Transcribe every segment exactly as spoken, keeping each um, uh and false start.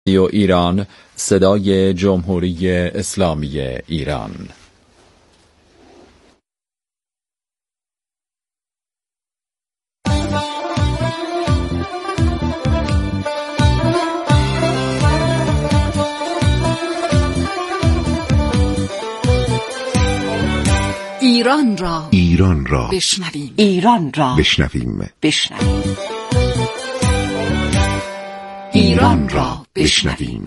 رادیو ایران، صدای جمهوری اسلامی ایران. ایران را ایران را بشنویم. ایران را بشنویم بشنویم ایران را بشنویم.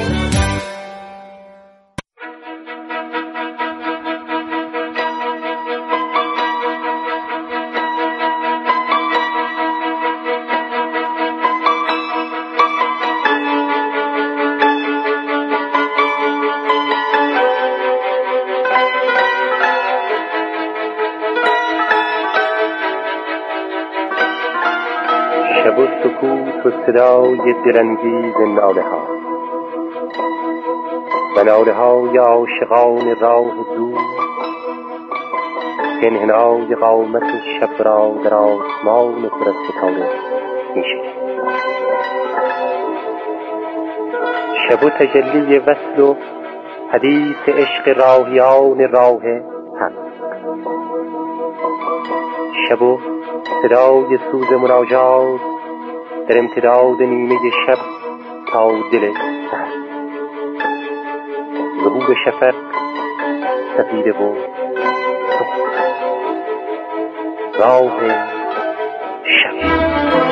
شب و سکوت و صدای دلانگیز ناله ها و ناله های عاشقان راه دور که انحنای قامت شب را در آسمان پر از ستاره می شکند. شب و تجلی وصل و حدیث عشق راهیان راه حق. شب و صدای سوز مناجات در امتداد نیمه شب تا دل سحر. ظهور شفق سفیده و سخت راه شب.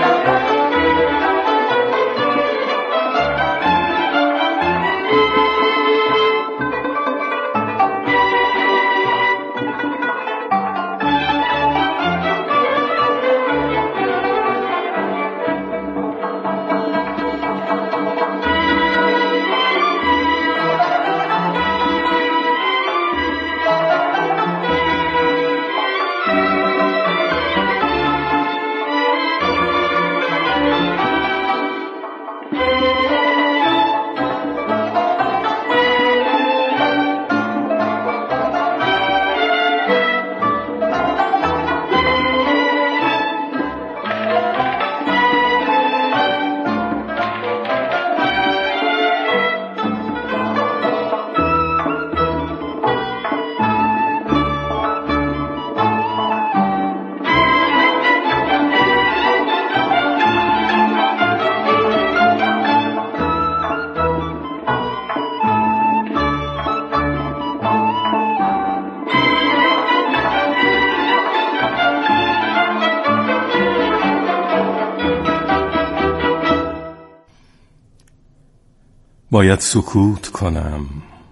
باید سکوت کنم،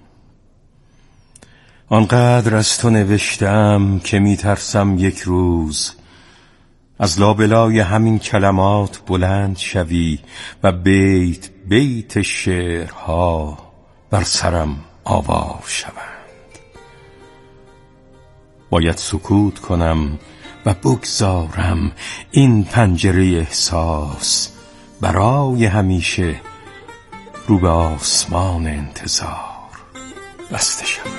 آنقدر از تو نوشتم که میترسم یک روز از لابلای همین کلمات بلند شوی و بیت بیت شعرها بر سرم آوار شوند. باید سکوت کنم و بگذارم این پنجره احساس برای همیشه رو به آسمان انتظار بسته شود.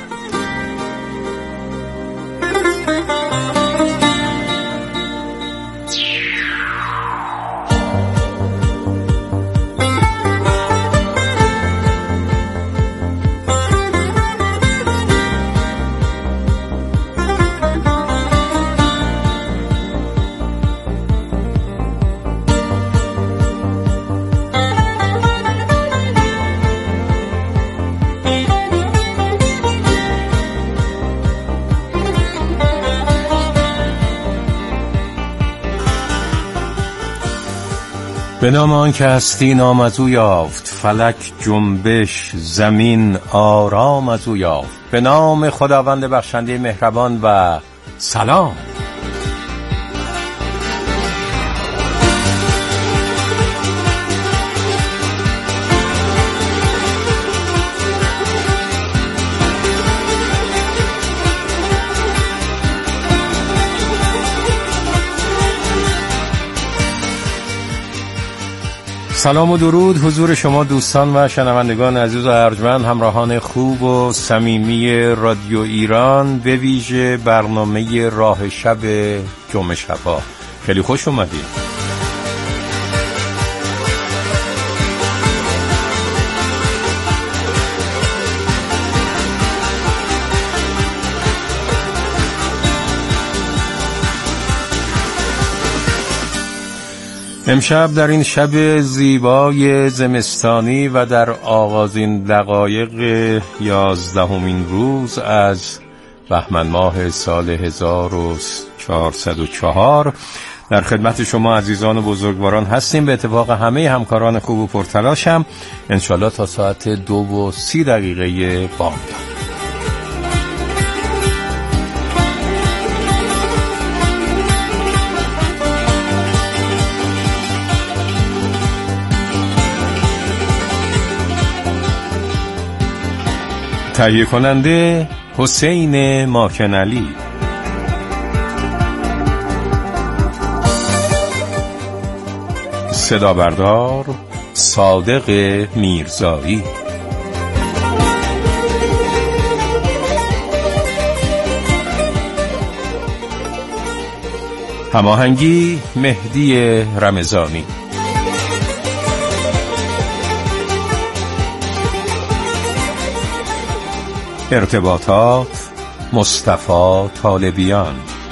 به نام آن که هستی نام از او یافت، فلک جنبش زمین آرام از او یافت. به نام خداوند بخشنده مهربان و سلام. سلام و درود حضور شما دوستان و شنوندگان عزیز و ارجمند، همراهان خوب و صمیمی رادیو ایران، به ویژه برنامه راه شب جمعه شبا. خیلی خوش اومدید. امشب در این شب زیبای زمستانی و در آغازین دقایق یازدهمین روز از بهمن ماه سال هزار و چهارصد و چهار در خدمت شما عزیزان و بزرگواران هستیم. به اتفاق همه همکاران خوب و پرتلاشم انشالله تا ساعت دو و سی دقیقه بامداد. تهیه کننده حسین ماکنعلی، صدا بردار صادق میرزایی، هماهنگی مهدی رمضانی، ارتباطات مصطفی طالبیان،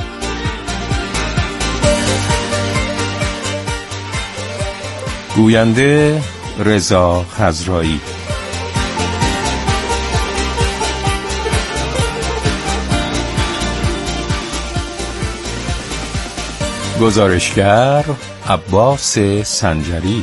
گوینده رضا خضرایی، گزارشگر عباس سنجری.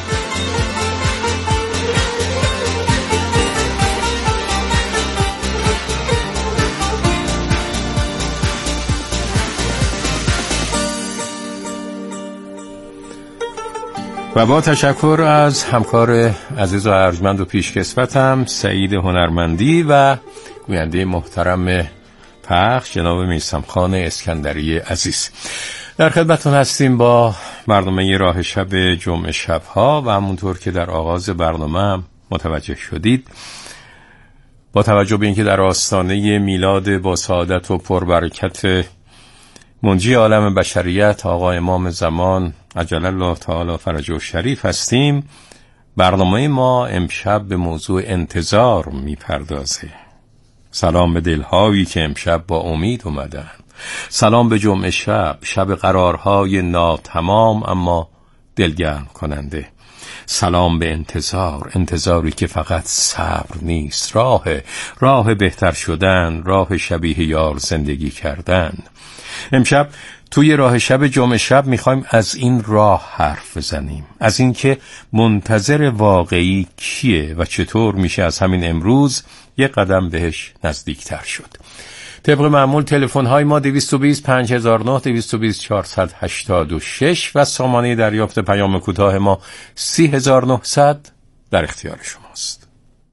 و با تشکر از همکار عزیز و ارجمند و پیشکسوتم سعید هنرمندی و گوینده محترم پخش جناب میثم خان اسکندری عزیز، در خدمتتون هستیم با برنامه راه شب جمعه شبها. و همونطور که در آغاز برنامه متوجه شدید، با توجه به اینکه در آستانه میلاد با سعادت و پربرکت منجی عالم بشریت آقا امام زمان عجل الله تعالی فرجه شریف هستیم، برنامه ما امشب به موضوع انتظار میپردازه. سلام به دلهایی که امشب با امید اومدن، سلام به جمعه شب، شب قرارهای ناتمام اما دلگرم کننده. سلام به انتظار، انتظاری که فقط صبر نیست، راه راه بهتر شدن، راه شبیه یار زندگی کردن. امشب توی راه شب جمعه شب میخوایم از این راه حرف بزنیم، از این که منتظر واقعی کیه و چطور میشه از همین امروز یک قدم بهش نزدیکتر شد. طبق معمول تلفن های ما دویست و بیست پنج هزار و نه، دویست و بیست چهارصد و هشتاد و شش و سامانه دریافت پیام کوتاه ما سی هزار و نهصد در اختیار شماست.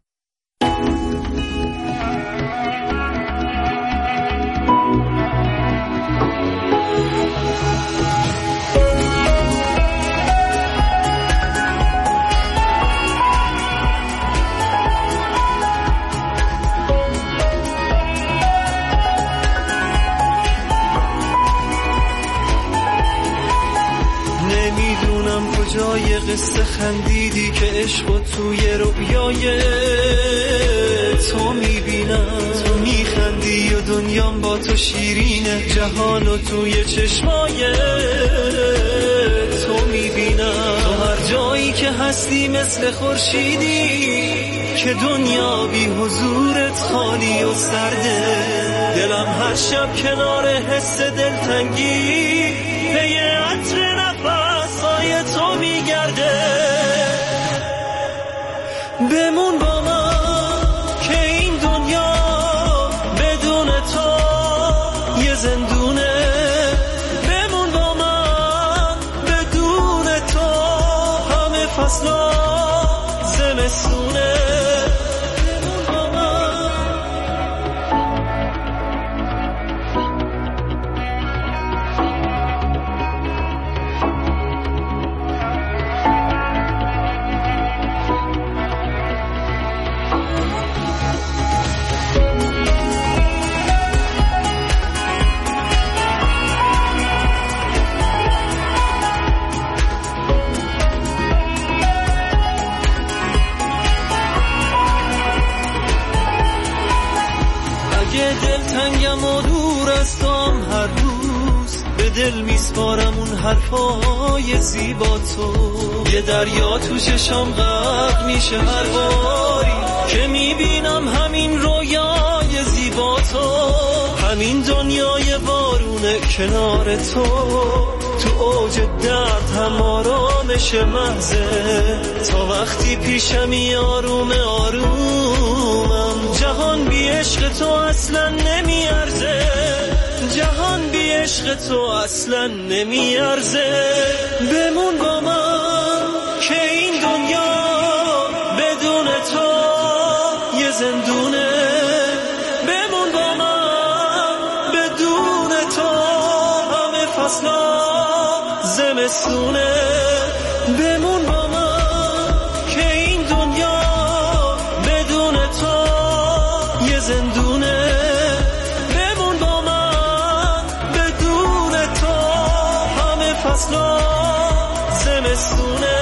جای قصه خندیدی که عشق و توی رویای تو میبینم، تو میخندی و دنیام با تو شیرینه، جهان و توی چشمای تو میبینم. تو هر جایی که هستی مثل خورشیدی که دنیا بی حضورت خالی و سرده، دلم هر شب کنار حس دلتنگی پی عطر نفسای تو میگرده. بمون با من که این دنیا بدون تو یه زندونه، بمون با من بدون تو همه فصلا زمستونه. دلتنگم و دور از تو هم هر روز به دل میسپارم اون حرفای زیبا تو. یه دریا تو چشام غرق میشه هر باری که میبینم همین رویای زیبا تو. همین دنیای بارونه کنار تو، تو اوج درد هم آرامش محضه. تا وقتی پیشمی آروم آرومم، جهان بی عشق تو اصلا نمیارزه. جهان بی عشق تو اصلا نمیارزه. بمون با من که این دنیا بدون تو یه زندونه. بمون با من بدون تو همه فصلا زمستونه. بمون با من که این دنیا بدون تو یه زندونه. بمون با من بدون تو همه فصلا زمستونه.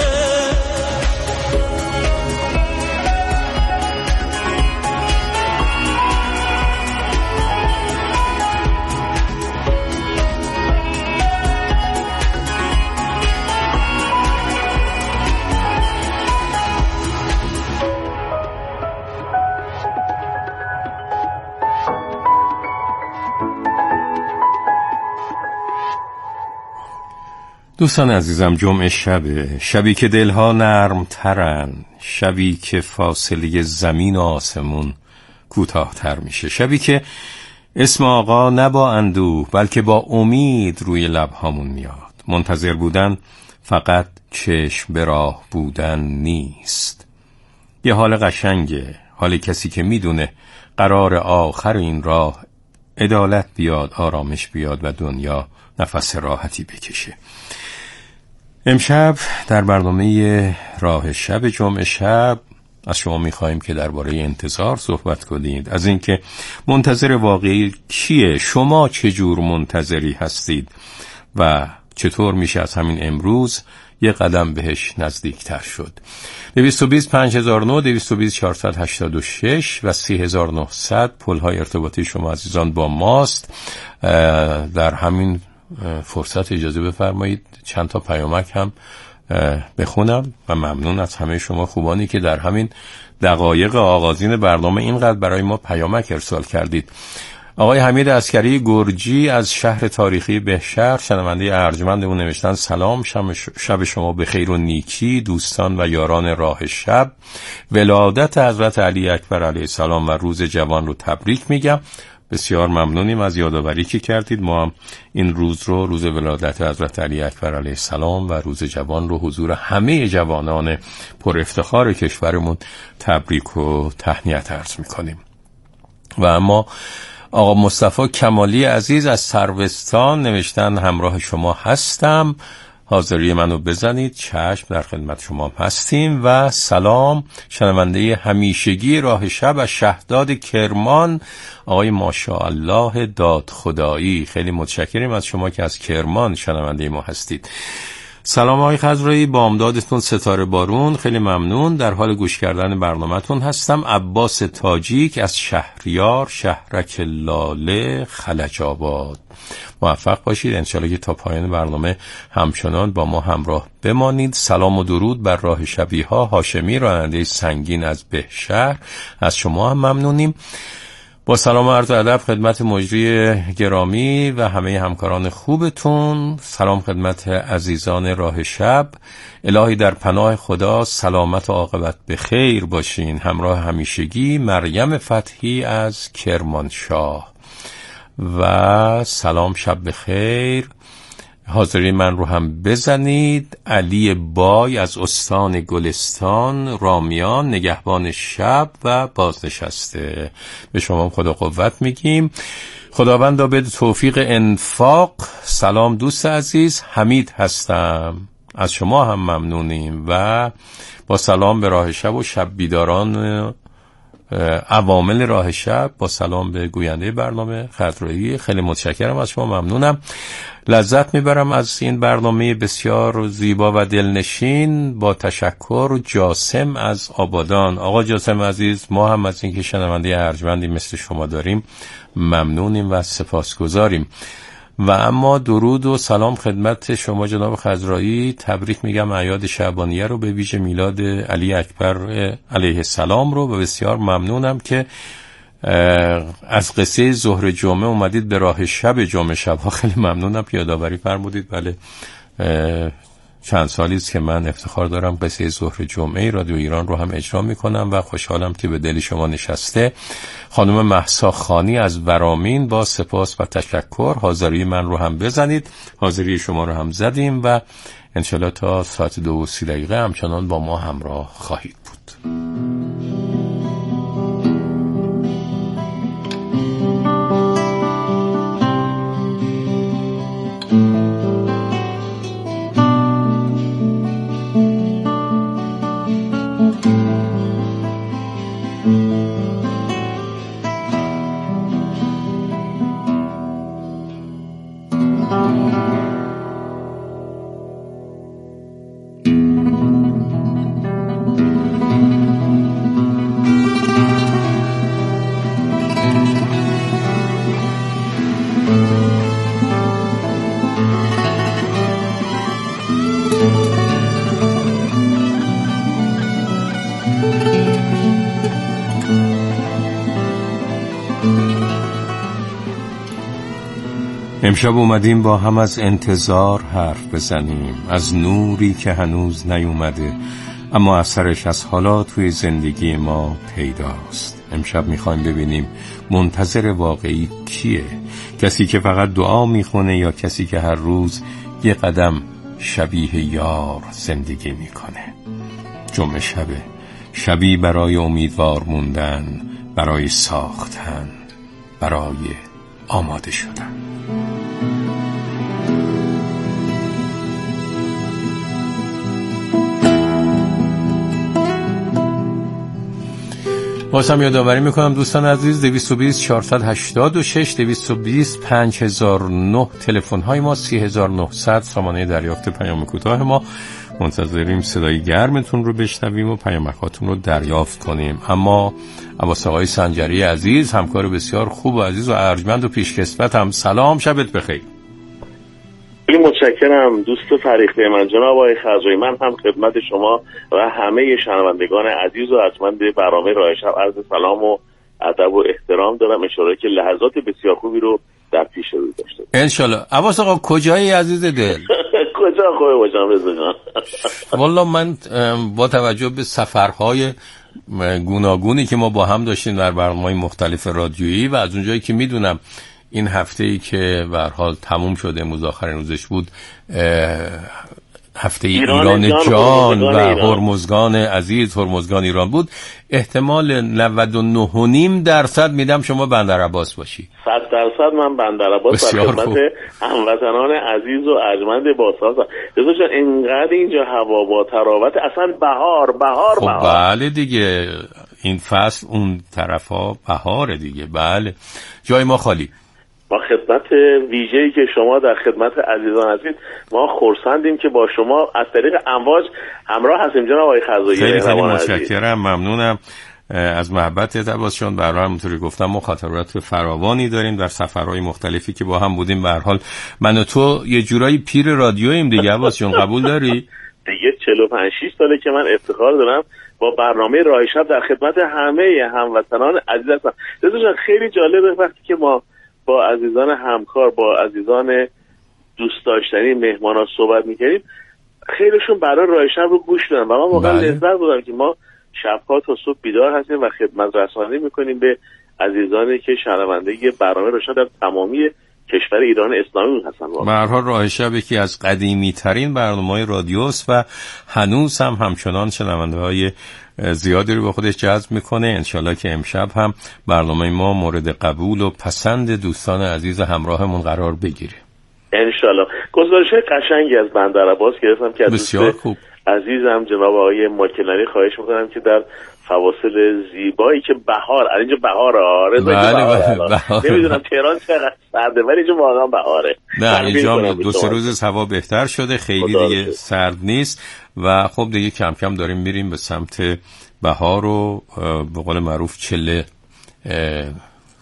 دوستان عزیزم، جمعه شبه، شبی که دلها نرم ترن، شبی که فاصله زمین و آسمون کوتاه تر میشه، شبی که اسم آقا نه با اندوه بلکه با امید روی لبهامون میاد. منتظر بودن فقط چشم به راه بودن نیست. یه حال قشنگه، حال کسی که میدونه قرار آخر این راه عدالت بیاد، آرامش بیاد و دنیا نفس راحتی بکشه. امشب در برنامه راه شب جمعه شب از شما میخواییم که درباره انتظار صحبت کنید، از اینکه منتظر واقعی کیه، شما چجور منتظری هستید و چطور میشه از همین امروز یه قدم بهش نزدیکتر شد. دویست و بیست پنج هزار و نه، دویست و بیست چهارصد و هشتاد و شش و سی هزار و نهصد پلهای ارتباطی شما عزیزان با ماست. در همین فرصت اجازه بفرمایید چند تا پیامک هم بخونم و ممنون از همه شما خوبانی که در همین دقایق آغازین برنامه اینقدر برای ما پیامک ارسال کردید. آقای حمید عسکری گرجی از شهر تاریخی بهشهر، شنونده ارجمندمون، نوشتن سلام، شب شما به خیر و نیکی دوستان و یاران راه شب. ولادت حضرت علی اکبر علیه السلام و روز جوان رو تبریک میگم. بسیار ممنونیم از یادآوری که کردید. ما هم این روز رو، روز ولادت حضرت علی اکبر علیه السلام و روز جوان رو حضور همه جوانان پر افتخار کشورمون تبریک و تهنیت عرض میکنیم. و اما آقا مصطفی کمالی عزیز از سروستان نوشتن همراه شما هستم، حاضری منو بزنید. چشم، در خدمت شما هستیم. و سلام، شنونده همیشگی راه شب از شهداد کرمان، آقای ماشاءالله داد خدایی، خیلی متشکریم از شما که از کرمان شنونده ما هستید. سلام آقای خضرایی، بامدادتون ستاره بارون، خیلی ممنون، در حال گوش کردن برنامه‌تون هستم. عباس تاجیک از شهریار، شهرک لاله، خلج آباد. موفق باشید، انشالله که تا پایان برنامه همچنان با ما همراه بمانید. سلام و درود بر راه شبیها، هاشمی راننده سنگین از بهشهر، از شما هم ممنونیم. با سلام و عرض ادب خدمت مجری گرامی و همه همکاران خوبتون. سلام خدمت عزیزان راه شب. الهی در پناه خدا سلامت و عاقبت به خیر باشین. همراه همیشگی مریم فتحی از کرمانشاه. و سلام، شب بخیر، حاضری من رو هم بزنید. علی بای از استان گلستان رامیان، نگهبان شب و بازنشسته، به شما خدا قوت میگیم. خداوند بده توفیق انفاق. سلام دوست عزیز، حمید هستم، از شما هم ممنونیم. و با سلام به راه شب و شب بیداران عوامل راه شب، با سلام به گوینده برنامه خضرایی، خیلی متشکرم از شما، ممنونم. لذت میبرم از این برنامه بسیار زیبا و دلنشین. با تشکر، جاسم از آبادان. آقا جاسم عزیز، ما هم از اینکه شنونده ارجمندی مثل شما داریم ممنونیم و سپاسگزاریم. و اما درود و سلام خدمت شما جناب خضرایی، تبریک میگم اعیاد شعبانیه رو، به ویژه میلاد علی اکبر علیه السلام رو، و بسیار ممنونم که از قصه ظهر جمعه اومدید به راه شب جمعه شب‌ها. خیلی ممنونم که یادآوری فرمودید. بله چند سالی است که من افتخار دارم قصه ظهر جمعه رادیو ایران رو هم اجرا میکنم و خوشحالم که به دل شما نشسته. خانم مهسا خانی از ورامین، با سپاس و تشکر حاضری من رو هم بزنید. حاضری شما رو هم زدیم و انشالله تا ساعت دو و سی دقیقه همچنان با ما همراه خواهید بود. امشب اومدیم با هم از انتظار حرف بزنیم، از نوری که هنوز نیومده اما اثرش از حالا توی زندگی ما پیداست. امشب میخوایم ببینیم منتظر واقعی کیه، کسی که فقط دعا میخونه یا کسی که هر روز یه قدم شبیه یار زندگی میکنه. جمعه شبه، شبی برای امیدوار موندن، برای ساختن، برای آماده شدن. بازم یادآوری میکنم دوستان عزیز، دویست و بیست چهارصد و هشتاد و شش دویست و بیست پنج هزار و نه تلفن های ما، سی هزار و نهصد سامانه دریافت پیام کوتاه ما. منتظریم صدای گرمتون رو بشنویم و پیامکاتون رو دریافت کنیم. اما عباس آقای سنجری عزیز، همکار بسیار خوب و عزیز و ارجمند و پیشکسوت هم، سلام، شبت بخیر. خیلی متشکرم دوست فریخته من جناب آقای خضرایی. من هم خدمت شما و همه شنوندگان عزیز و ارجمند برنامه راه شب عرض سلام و ادب و احترام دارم. اشاره که لحظات بسیار خوبی رو در پیش رو داشته انشالله. عباس آقا کجایی عزیز دل؟ کجا خوبه باشم رضا جان؟ والا من با توجه به سفرهای گوناگونی که ما با هم داشتیم در برنامه‌های مختلف رادیویی و از اونجایی که میدونم این هفته‌ای که به هر حال تموم شده، امروز آخرین روزش بود، هفته ایران, ایران جان, جان و هرمزگان عزیز، هرمزگان ایران بود، احتمال نود و نه و نیم درصد میدم شما بندر عباس باشی. صد درصد من بندر عباس در خدمت هموطنان عزیز و ارجمند باساز. رضا جان اینقدر اینجا هوا با تراوت، اصلا بهار بهار خب بهار. بله دیگه، این فصل اون طرفا بهاره دیگه. بله جای ما خالی. ما خدمت ویژه‌ای که شما در خدمت عزیزان هستید، ما خرسندیم که با شما از طریق امواج همراه هستیم جناب آقای خضرایی. خیلی خیلی متشکرم، ممنونم از محبتت عباس جان. به هر حال همونطوری گفتم ما خاطرات فراوانی داریم در سفرهای مختلفی که با هم بودیم. به هر حال من و تو یه جورایی پیر رادیوییم دیگه عباس جان، قبول داری؟ دیگه چهل و پنج شش ساله که من افتخار دارم با برنامه راه شب در خدمت همه هموطنان عزیز هستم. رضا جان خیلی جالبه وقتی که ما با عزیزان همکار، با عزیزان دوست داشتنی، مهمانا صحبت می‌کردیم، خیلیشون برای راه شب رو گوش دادن و من واقعا لذت بردم که ما شب‌ها تا صبح بیدار هستیم و خدمت رسانی می‌کنیم به عزیزانی که شنونده برنامه راه شب در تمامی کشور ایران اسلامی هستن. به هر حال راه شب یکی از قدیمی‌ترین برنامه‌های رادیوست و هنوز هم همچنان شنونده‌های زیادی رو به خودش جذب میکنه. انشالله که امشب هم برنامه ما مورد قبول و پسند دوستان عزیز همراهمون قرار بگیره. انشالله. گزارش قشنگی از بندر عباس گرفتم که از بسیار خوب عزیزم جناب آقای ماکلانی خواهش میکنم که در فواصل زیبایی که بهار، اینجا بهاره آره بله نمیدونم تهران چقدر سرده ولی اینجا واقعا بهاره. نه اینجا دو سه روز هوا بهتر شده، خیلی دیگه سرد نیست و خب دیگه کم کم داریم میریم به سمت بهار و به قول معروف چله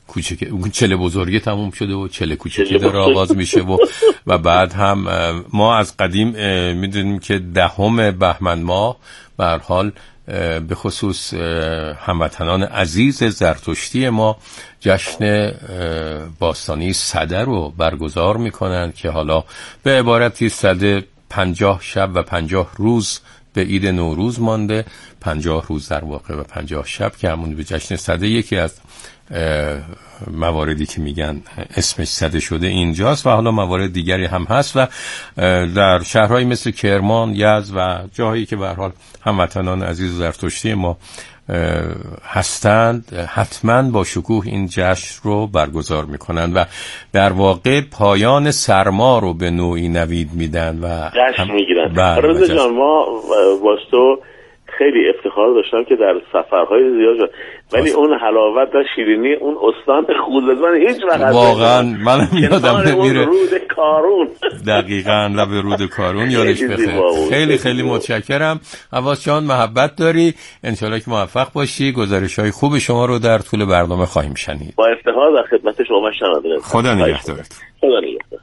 کوچیک اون چله بزرگی تموم شده و چله کوچیکی داره آغاز میشه و و بعد هم ما از قدیم میدونیم که دهم بهمن ماه به هر حال به خصوص هموطنان عزیز زرتشتی ما جشن باستانی سده رو برگزار میکنن که حالا به عبارتی سده پنجاه شب و پنجاه روز به عید نوروز مانده، پنجاه روز در واقع و پنجاه شب که همون به جشن سده یکی از مواردی که میگن اسمش سده شده اینجاست و حالا موارد دیگری هم هست و در شهرهایی مثل کرمان، یزد و جاهایی که به هر حال هموطنان عزیز زرتشتی ما هستند حتما با شکوه این جشن رو برگزار میکنن و در واقع پایان سرما رو به نوعی نوید میدن و جشن میگیرن. رضا جان ما واسه خیلی افتخار داشتم که در سفرهای زیاد شد ولی اون حلاوت و شیرینی اون استان خوزستان هیچ وقت واقعا منم یادم نمیره. رود کارون دقیقاً لب رود کارون یادش بخیر. خیلی خیلی متشکرم. عباس جان محبت داری، انشالله که موفق باشی. گزارش‌های خوب شما رو در طول برنامه خواهیم شنید. با افتخار در خدمت شما شنونده. خدا نگهدارت. خدا نگهدار.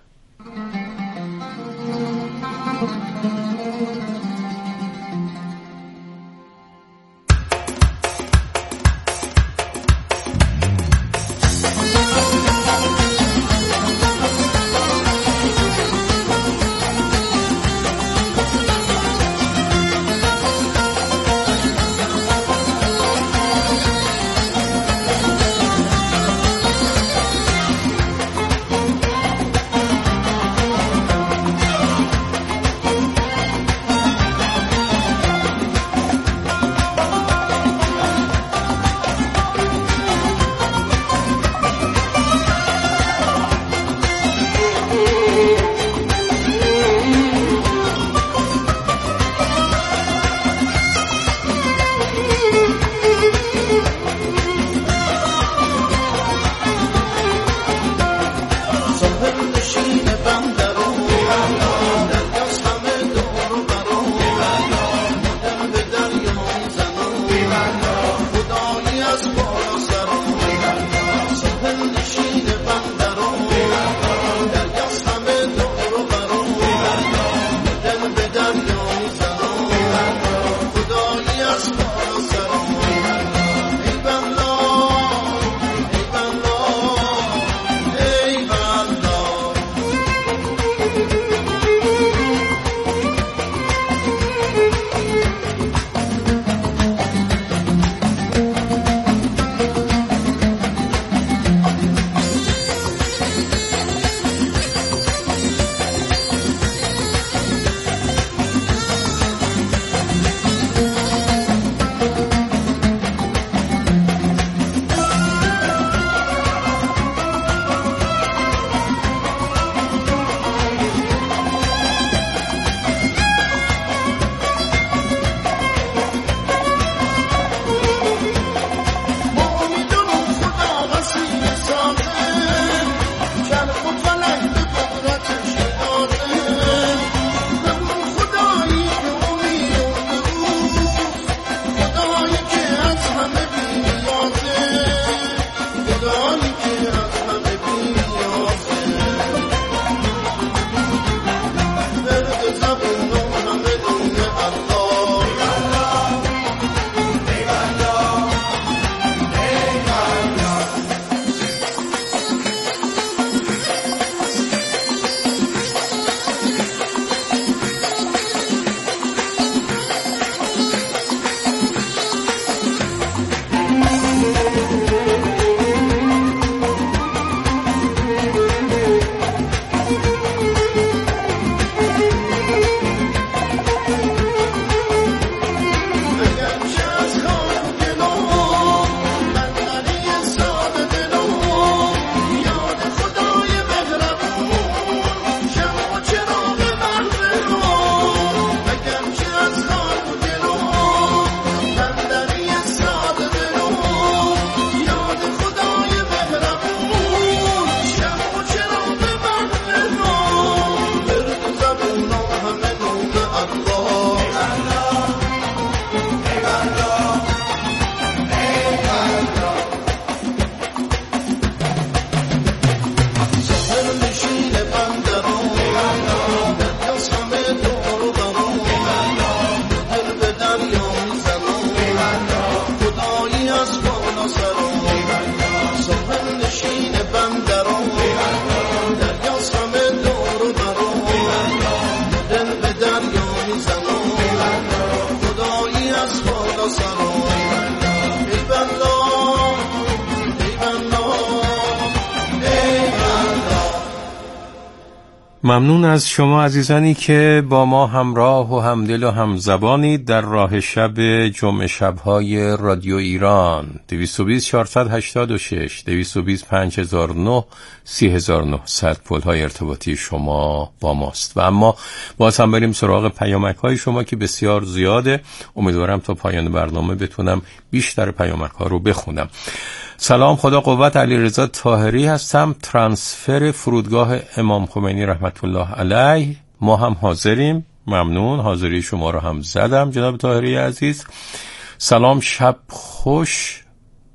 ممنون از شما عزیزانی که با ما همراه و همدل و همزبانید در راه شب جمعه شب‌های رادیو ایران. دویست و بیست چهارصد و هشتاد و شش دویست و بیست پنج هزار و نه سی هزار و نهصد پل‌های ارتباطی شما با ماست. و اما باز هم بریم سراغ پیامک‌های شما که بسیار زیاده. امیدوارم تا پایان برنامه بتونم بیشتر پیامک‌ها رو بخونم. سلام، خدا قوت، علیرضا طاهری هستم، ترانسفر فرودگاه امام خمینی رحمت الله علیه. ما هم حاضریم. ممنون، حاضری شما رو هم زدم جناب طاهری عزیز. سلام، شب خوش،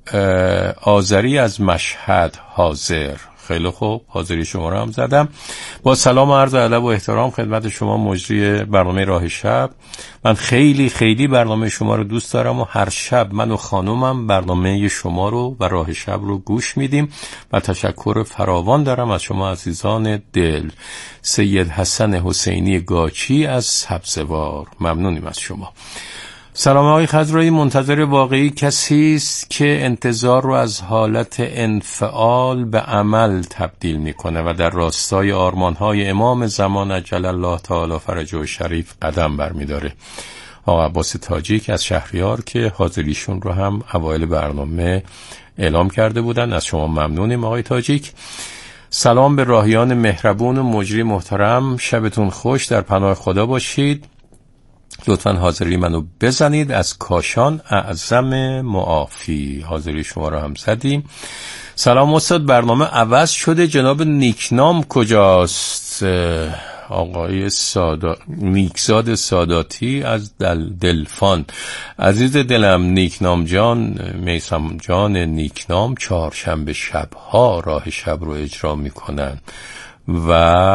آذری از مشهد حاضر. خیلی خوب، حاضری شما رو هم زدم. با سلام و عرض ادب و احترام خدمت شما مجری برنامه راه شب. من خیلی خیلی برنامه شما رو دوست دارم و هر شب من و خانومم برنامه شما رو و راه شب رو گوش میدیم و تشکر فراوان دارم از شما عزیزان دل. سید حسن حسینی گاچی از سبزوار، ممنونیم از شما. سلام آقای خضرایی، منتظر واقعی کسی است که انتظار رو از حالت انفعال به عمل تبدیل میکنه و در راستای آرمانهای امام زمان عجل الله تعالی فرجه شریف قدم برمیداره. آقا عباس تاجیک از شهریار که حاضریشون رو هم اوایل برنامه اعلام کرده بودن. از شما ممنونیم آقای تاجیک. سلام به راهیان مهربون و مجری محترم، شبتون خوش، در پناه خدا باشید. لطفاً حاضری منو بزنید از کاشان، اعظم معافی. حاضری شما رو هم زدیم. سلام استاد، برنامه عوض شده، جناب نیکنام کجاست؟ آقای سادا... نیکزاد ساداتی از دل... دلفان. عزیز دلم نیکنام جان، میثم جان نیکنام چهارشنبه شبها راه شب رو اجرا میکنن و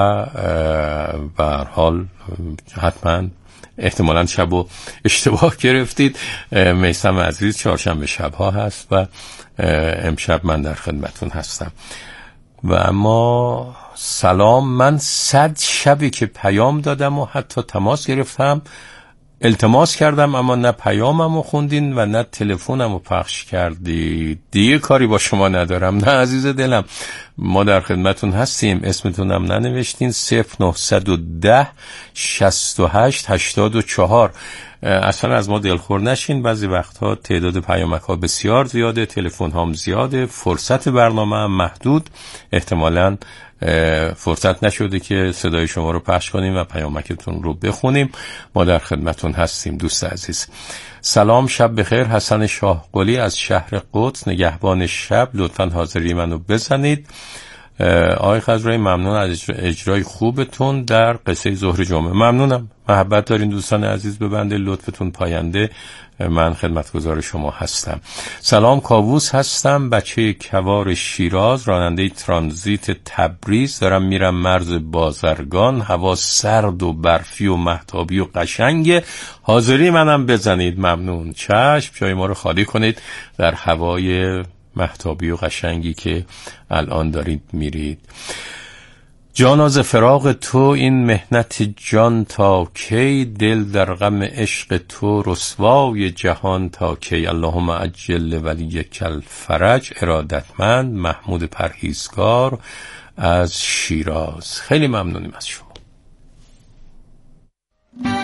به هر حال حتما احتمالاً شبو اشتباه گرفتید. میثم عزیز چهارشنبه شبها هست و امشب من در خدمتون هستم. و اما سلام، من صد شبی که پیام دادم و حتی تماس گرفتم، التماس کردم، اما نه پیاممو خوندین و نه تلفنمو پخش کردید. دیگه کاری با شما ندارم. نه عزیز دلم، ما در خدمتون هستیم. اسمتونم ننوشتین. صفر نهصد و ده شصت و هشت هشتاد و چهار. اصلا از ما دلخور نشین. بعضی وقتها تعداد پیامک ها بسیار زیاده، تلفن هم زیاده، فرصت برنامه هم محدود، احتمالاً فرصت نشده که صدای شما رو پخش کنیم و پیامکتون رو بخونیم. ما در خدمتون هستیم دوست عزیز. سلام، شب بخیر، حسن شاهقلی از شهر قدس، نگهبان شب. لطفاً حاضری منو بزنید. آقای خضرایی ممنون از اجرای خوبتون در قصه ظهر جمعه. ممنونم، محبت دارین دوستان عزیز، به بنده لطفتون پاینده. من خدمتگزار شما هستم. سلام، کاووس هستم، بچه کوار شیراز، راننده ترانزیت تبریز. دارم میرم مرز بازرگان، هوا سرد و برفی و مهتابی و قشنگه. حاضری منم بزنید. ممنون. چشم، جای ما رو خالی کنید در هوای مهتابی و قشنگی که الان دارید میرید. جانا ز فراق تو این مهنت جان تا کی، دل در غم عشق تو رسوای جهان تا کی. اللهم عجل ولیک الفرج. ارادتمند محمود پرهیزگار از شیراز. خیلی ممنونیم از شما.